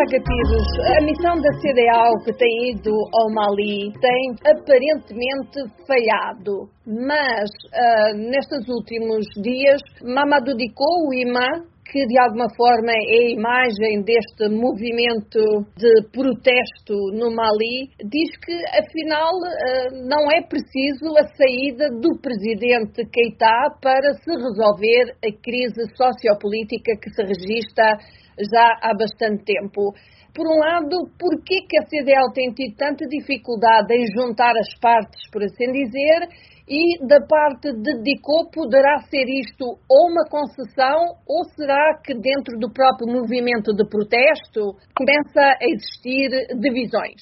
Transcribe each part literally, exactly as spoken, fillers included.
negativos. A missão da C D A O que tem ido ao Mali tem aparentemente falhado, mas uh, nestes últimos dias, Mamadou Dicko, o imã, que de alguma forma é a imagem deste movimento de protesto no Mali, diz que afinal não é preciso a saída do presidente Keïta para se resolver a crise sociopolítica que se registra já há bastante tempo. Por um lado, por que a C D A O tem tido tanta dificuldade em juntar as partes, por assim dizer, e da parte de Dicko poderá ser isto ou uma concessão, ou será que dentro do próprio movimento de protesto começa a existir divisões?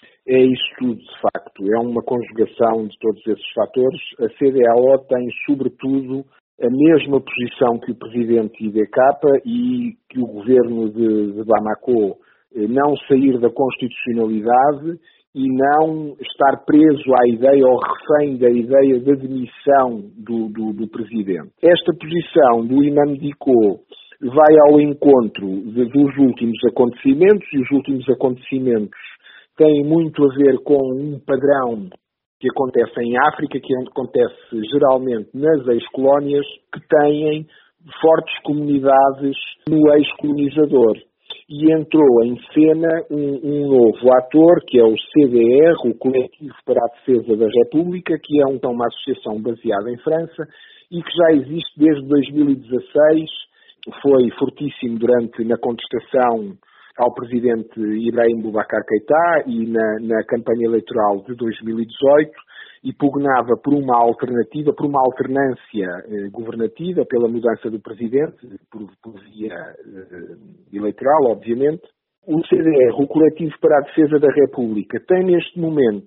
É isso tudo, de facto. É uma conjugação de todos esses fatores. A C D A O tem, sobretudo, a mesma posição que o presidente I D K e que o governo de, de Bamako, não sair da constitucionalidade e não estar preso à ideia ou refém da ideia da demissão do, do, do presidente. Esta posição do imã Dicko vai ao encontro de, dos últimos acontecimentos, e os últimos acontecimentos têm muito a ver com um padrão que acontece em África, que acontece geralmente nas ex-colónias, que têm fortes comunidades no ex-colonizador. E entrou em cena um, um novo ator, que é o C D R, o Coletivo para a Defesa da República, que é um, uma associação baseada em França e que já existe desde dois mil e dezasseis, foi fortíssimo durante na contestação ao presidente Ibrahim Boubacar Keïta e na, na campanha eleitoral de dois mil e dezoito, e pugnava por uma alternativa, por uma alternância eh, governativa, pela mudança do presidente, por, por via eh, eleitoral, obviamente. O C D R, o Coletivo para a Defesa da República, tem neste momento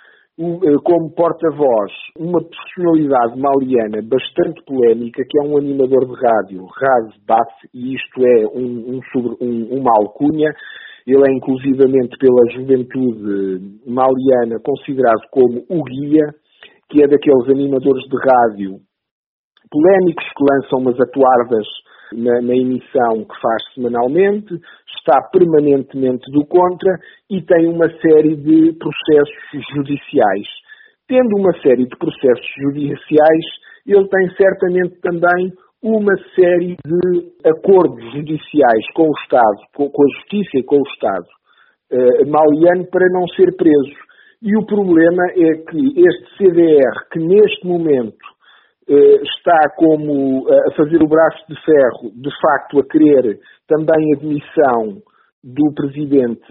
o, eh, como porta-voz uma personalidade maliana bastante polémica, que é um animador de rádio, Raz Bat, e isto é um, um, um, uma alcunha. Ele é inclusivamente pela juventude maliana considerado como o guia, que é daqueles animadores de rádio polémicos que lançam umas atuardas na, na emissão que faz semanalmente, está permanentemente do contra e tem uma série de processos judiciais. Tendo uma série de processos judiciais, ele tem certamente também uma série de acordos judiciais com o Estado, com a Justiça e com o Estado eh, maliano para não ser preso. E o problema é que este C D R, que neste momento eh, está como a fazer o braço de ferro, de facto a querer também a demissão do presidente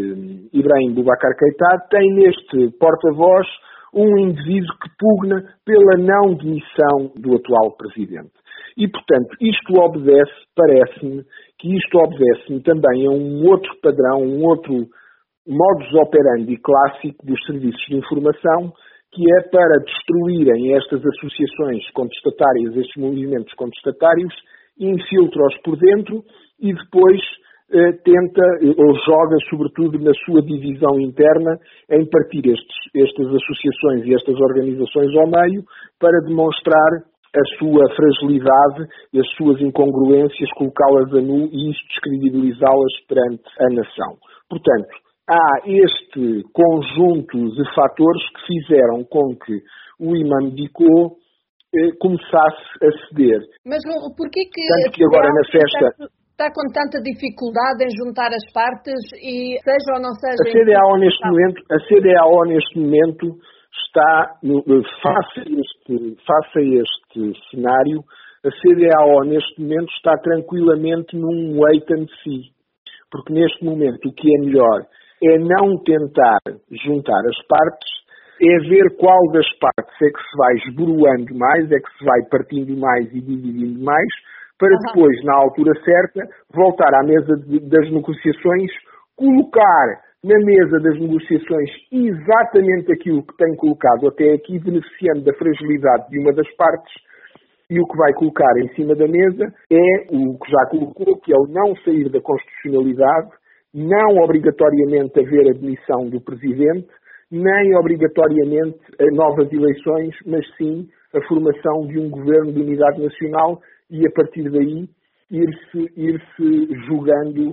Ibrahim Boubacar Keïta, tem neste porta-voz um indivíduo que pugna pela não demissão do atual presidente. E, portanto, isto obedece, parece-me, que isto obedece-me também a um outro padrão, um outro modus operandi clássico dos serviços de informação, que é para destruírem estas associações contestatárias, estes movimentos contestatários, infiltra-os por dentro e depois eh, tenta, ou joga, sobretudo, na sua divisão interna, em partir estes, estas associações e estas organizações ao meio, para demonstrar a sua fragilidade e as suas incongruências, colocá-las a nu e isto descredibilizá-las perante a nação. Portanto, há este conjunto de fatores que fizeram com que o imã Dicko eh, começasse a ceder. Mas porquê que, Tanto que agora na festa está com tanta dificuldade em juntar as partes e seja ou não seja... A C D A O neste momento, a C D A O neste momento está, face a este, face a este cenário, a C D A O neste momento está tranquilamente num wait and see. Porque neste momento o que é melhor é não tentar juntar as partes, é ver qual das partes é que se vai esboroando mais, é que se vai partindo mais e dividindo mais, para depois, na altura certa, voltar à mesa de, das negociações, colocar na mesa das negociações exatamente aquilo que tem colocado até aqui, beneficiando da fragilidade de uma das partes, e o que vai colocar em cima da mesa é o que já colocou, que é o não sair da constitucionalidade, não obrigatoriamente haver a demissão do presidente, nem obrigatoriamente novas eleições, mas sim a formação de um governo de unidade nacional e, a partir daí, ir-se ir-se julgando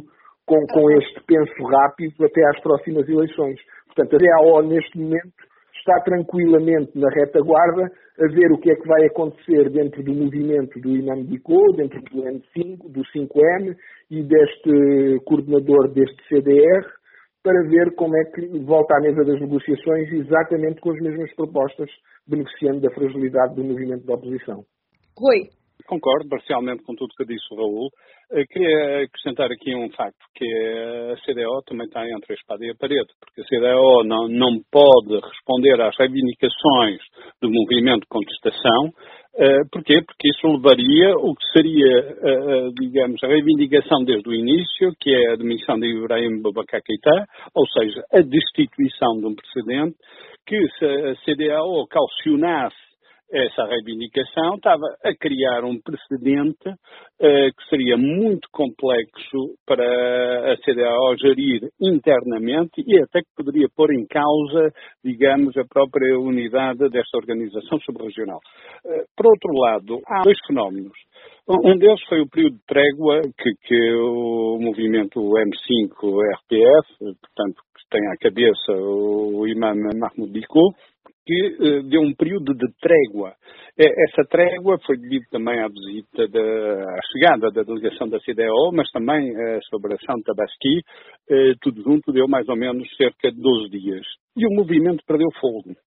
com, com este penso rápido até às próximas eleições. Portanto, a C D A O neste momento está tranquilamente na retaguarda a ver o que é que vai acontecer dentro do movimento do Imam Dicko, dentro do M cinco, do cinco M e deste coordenador deste C D R, para ver como é que volta à mesa das negociações exatamente com as mesmas propostas, beneficiando da fragilidade do movimento da oposição. Rui. Concordo parcialmente com tudo que disse o Raul. Eu queria acrescentar aqui um facto, que a C D A O também está entre a espada e a parede, porque a C D A O não, não pode responder às reivindicações do movimento de contestação. Uh, porquê? Porque isso levaria o que seria, uh, digamos, a reivindicação desde o início, que é a demissão de Ibrahim Boubacar Keïta, ou seja, a destituição de um precedente, que se a C D A O calcionasse essa reivindicação, estava a criar um precedente uh, que seria muito complexo para a C D A O gerir internamente e até que poderia pôr em causa, digamos, a própria unidade desta organização subregional. Uh, por outro lado, há dois fenómenos. Um deles foi o período de trégua que, que o movimento M cinco R P F, portanto, que tem à cabeça o imam Mahmoud Dicko, que uh, deu um período de trégua. Essa trégua foi devido também à visita, de, à chegada da delegação da C D A O, mas também a celebração de Tabaski, uh, tudo junto deu mais ou menos cerca de doze dias. E o movimento perdeu fogo.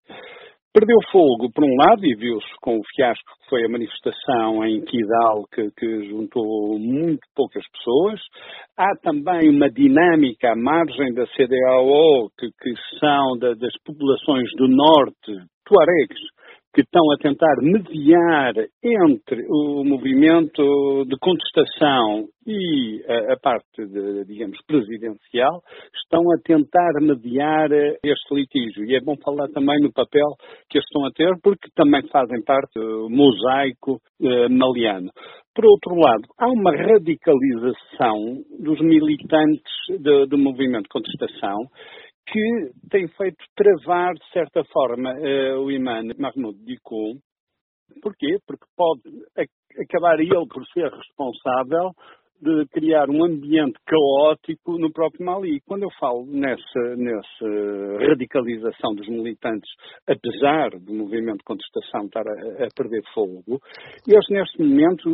Perdeu fogo, por um lado, e viu-se com o fiasco que foi a manifestação em Kidal, que, que juntou muito poucas pessoas. Há também uma dinâmica à margem da C D A O, que, que são da, das populações do norte, tuaregs, que estão a tentar mediar entre o movimento de contestação e a, a parte, de, digamos, presidencial, estão a tentar mediar este litígio. E é bom falar também no papel que eles estão a ter, porque também fazem parte do mosaico eh, maliano. Por outro lado, há uma radicalização dos militantes de, do movimento de contestação que tem feito travar, de certa forma, uh, o imam Mahmoud Dicko. Porquê? Porque pode ac- acabar ele por ser responsável de criar um ambiente caótico no próprio Mali. Quando eu falo nessa, nessa radicalização dos militantes, apesar do movimento de contestação estar a, a perder fogo, eles neste momento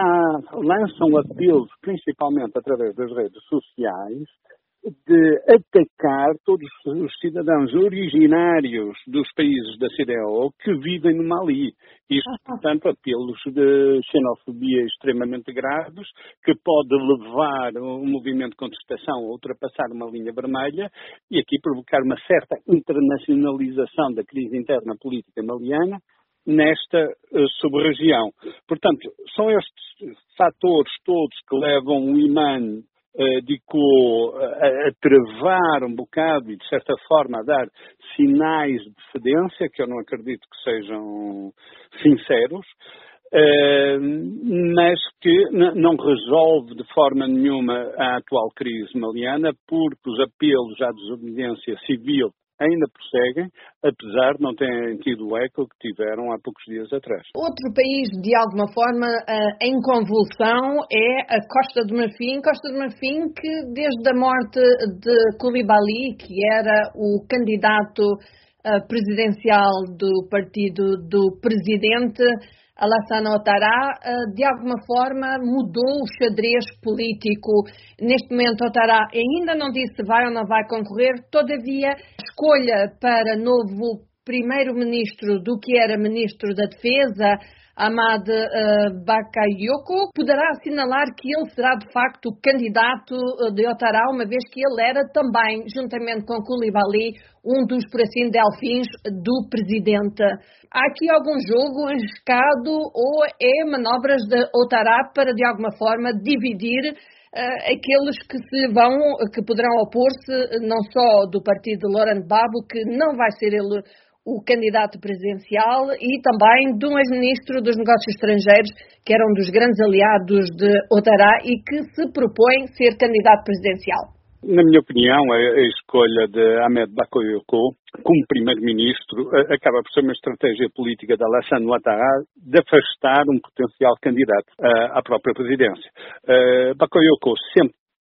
já lançam apelos, principalmente através das redes sociais, de atacar todos os cidadãos originários dos países da C D A O que vivem no Mali. Isto, portanto, apelos de xenofobia extremamente graves, que pode levar o movimento de contestação a ultrapassar uma linha vermelha e aqui provocar uma certa internacionalização da crise interna política maliana nesta uh, sub-região. Portanto, são estes fatores todos que levam o imam Uh, Dicko a, a travar um bocado e, de certa forma, a dar sinais de cedência, que eu não acredito que sejam sinceros, uh, mas que n- não resolve de forma nenhuma a atual crise maliana, porque os apelos à desobediência civil ainda prosseguem, apesar de não terem tido o eco que tiveram há poucos dias atrás. Outro país, de alguma forma, em convulsão é a Costa do Marfim. Costa do Marfim que, desde a morte de Coulibaly, que era o candidato presidencial do partido do presidente, Alassane Ouattara, de alguma forma mudou o xadrez político. Neste momento, Ouattara ainda não disse se vai ou não vai concorrer, todavia, a escolha para novo primeiro-ministro do que era ministro da Defesa, Ahmad uh, Bakayoko, poderá assinalar que ele será de facto o candidato de Ouattara, uma vez que ele era também, juntamente com Coulibaly, um dos, por assim, delfins do presidente. Há aqui algum jogo arriscado ou é manobras de Ouattara para, de alguma forma, dividir uh, aqueles que se vão, que poderão opor-se, não só do partido de Laurent Gbagbo, que não vai ser ele o candidato presidencial, e também de um ex-ministro dos Negócios Estrangeiros, que era um dos grandes aliados de Ouattara e que se propõe ser candidato presidencial. Na minha opinião, a escolha de Ahmed Bakayoko como primeiro-ministro acaba por ser uma estratégia política de Alassane Ouattara de afastar um potencial candidato à própria presidência. Bakayoko sempre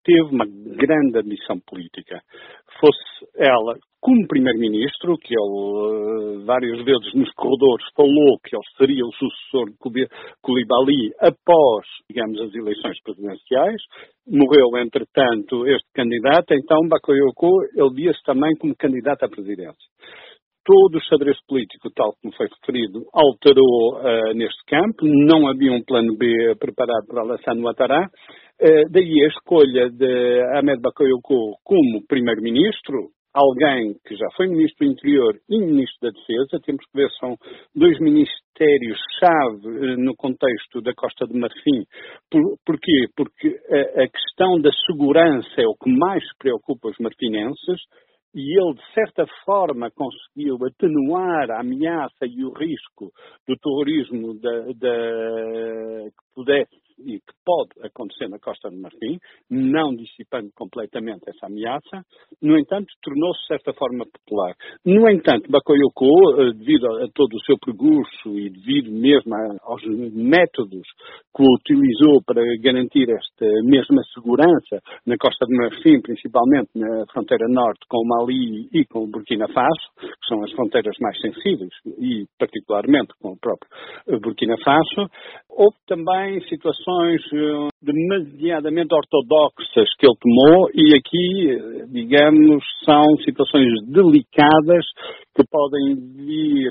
teve uma grande ambição política. Fosse ela como primeiro-ministro, que ele várias vezes nos corredores falou que ele seria o sucessor de Coulibaly após, digamos, as eleições presidenciais. Morreu, entretanto, este candidato, então Bakayoko, ele via-se também como candidato à presidência. Todo o xadrez político, tal como foi referido, alterou uh, neste campo. Não havia um plano B preparado para Alassane Ouattara. Uh, daí a escolha de Ahmed Bakayoko como primeiro-ministro, alguém que já foi ministro do Interior e ministro da Defesa. Temos que ver, são dois ministérios-chave uh, no contexto da Costa de Marfim. Por, porquê? Porque a, a questão da segurança é o que mais preocupa os marfinenses. E ele, de certa forma, conseguiu atenuar a ameaça e o risco do terrorismo da, da, que pudesse e que pode acontecer na Costa do Marfim, não dissipando completamente essa ameaça. No entanto, tornou-se, de certa forma, popular. No entanto, Bakayoko, devido a todo o seu percurso e devido mesmo aos métodos que utilizou para garantir esta mesma segurança na Costa do Marfim, principalmente na fronteira norte com o Mali e com o Burkina Faso, que são as fronteiras mais sensíveis, e particularmente com o próprio Burkina Faso, houve também situações demasiadamente ortodoxas que ele tomou e aqui, digamos, são situações delicadas que podem vir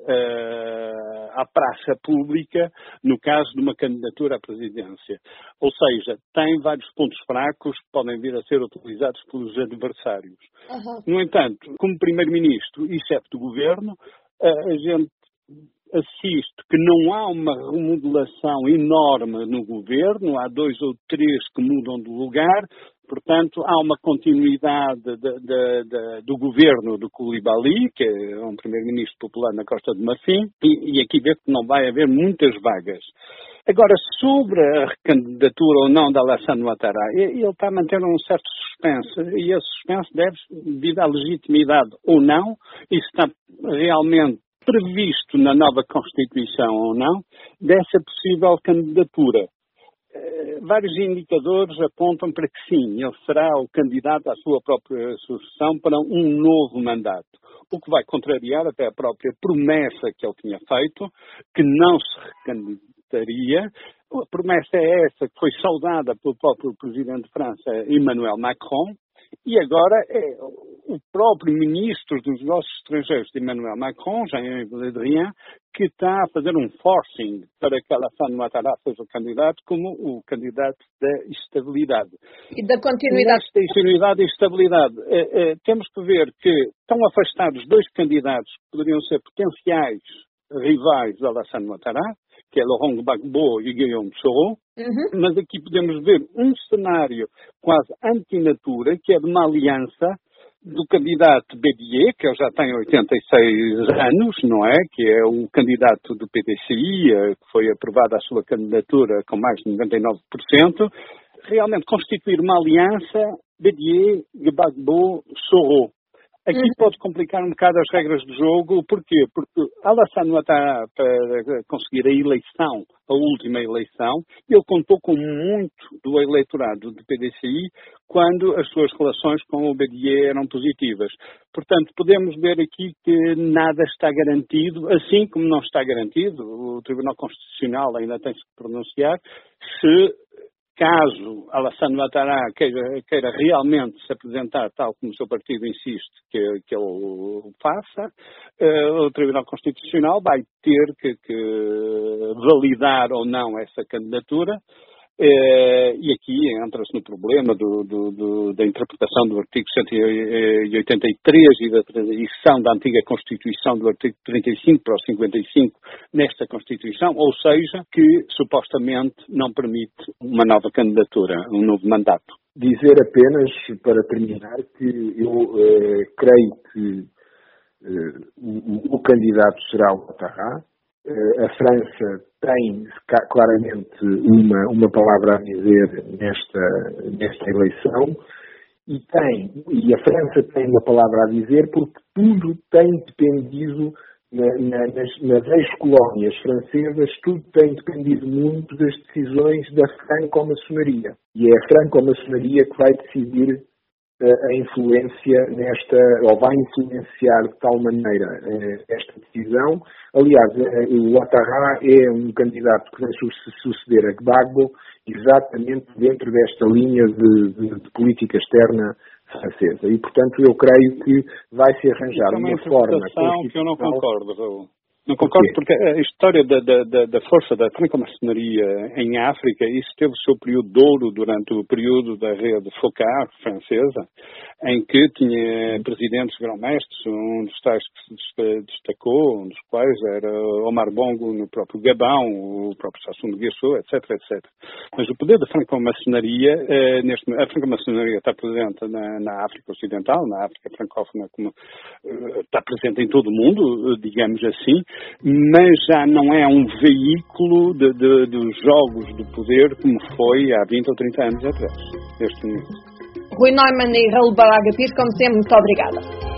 uh, à praça pública no caso de uma candidatura à presidência. Ou seja, tem vários pontos fracos que podem vir a ser utilizados pelos adversários. Uhum. No entanto, como primeiro-ministro e chefe do governo, uh, a gente assiste que não há uma remodelação enorme no governo, há dois ou três que mudam de lugar, portanto há uma continuidade de, de, de, do governo do Coulibaly, que é um primeiro-ministro popular na Costa de Marfim, e, e aqui vê que não vai haver muitas vagas. Agora, sobre a recandidatura ou não de Alassane Ouattara, ele está a manter um certo suspense, e esse suspense deve-se devido à legitimidade ou não, e se está realmente previsto na nova Constituição ou não, dessa possível candidatura. Uh, vários indicadores apontam para que sim, ele será o candidato à sua própria sucessão para um novo mandato, o que vai contrariar até a própria promessa que ele tinha feito, que não se recandidataria. A promessa é essa que foi saudada pelo próprio presidente de França, Emmanuel Macron, e agora é o próprio ministro dos Negócios Estrangeiros de Emmanuel Macron, Jean-Yves Le Drian, que está a fazer um forcing para que Alassane Ouattara seja o candidato como o candidato da estabilidade. E da continuidade. Nesta estabilidade e estabilidade, eh, eh, temos que ver que estão afastados dois candidatos que poderiam ser potenciais rivais de Alassane Ouattara, que é Laurent Gbagbo e Guillaume Soro, uhum. Mas aqui podemos ver um cenário quase antinatura, que é de uma aliança do candidato Bédier, que ele já tem oitenta e seis anos, não é? Que é o candidato do P D C I, que foi aprovada a sua candidatura com mais de noventa e nove por cento, realmente constituir uma aliança Bédier, Gbagbo, Soro. Aqui uhum. pode complicar um bocado as regras do jogo. Porquê? Porque Alassane Ouattara, para conseguir a eleição, a última eleição, ele contou com muito do eleitorado do P D C I quando as suas relações com o Bédier eram positivas. Portanto, podemos ver aqui que nada está garantido, assim como não está garantido, o Tribunal Constitucional ainda tem que se pronunciar, se caso Alassane Ouattara queira, queira realmente se apresentar tal como o seu partido insiste que, que ele faça, uh, o Tribunal Constitucional vai ter que, que validar ou não essa candidatura. Uh, e aqui entra-se no problema do, do, do, da interpretação do artigo cento e oitenta e três e da transição da antiga Constituição do artigo trinta e cinco para o cinquenta e cinco nesta Constituição, ou seja, que supostamente não permite uma nova candidatura, um novo mandato. Dizer apenas, para terminar, que eu uh, creio que uh, o, o candidato será o Ouattara. A França tem claramente uma, uma palavra a dizer nesta, nesta eleição e, tem, e a França tem uma palavra a dizer porque tudo tem dependido na, na, nas, nas ex-colónias francesas, tudo tem dependido muito das decisões da franco-maçonaria. E é a franco-maçonaria que vai decidir a influência nesta, ou vai influenciar de tal maneira esta decisão. Aliás, o Ouattara é um candidato que vai suceder a Gbagbo exatamente dentro desta linha de, de, de política externa francesa. E, portanto, eu creio que vai se arranjar é uma, uma forma... que eu não concordo, Raul. Não concordo, porque a história da, da, da força da franco-maçonaria em África, isso teve o seu período de ouro durante o período da rede Focard francesa, em que tinha presidentes grão-mestres, um dos tais que se destacou, um dos quais era Omar Bongo no próprio Gabão, o próprio Sassou Nguesso, etc, etcétera. Mas o poder da franco-maçonaria, eh, neste, a franco-maçonaria está presente na, na África Ocidental, na África francófona, como, eh, está presente em todo o mundo, digamos assim, mas já não é um veículo de, de, dos jogos do poder como foi há vinte ou trinta anos atrás, neste momento. Rui Neumann e Raul Braga Pires, como sempre, muito obrigada.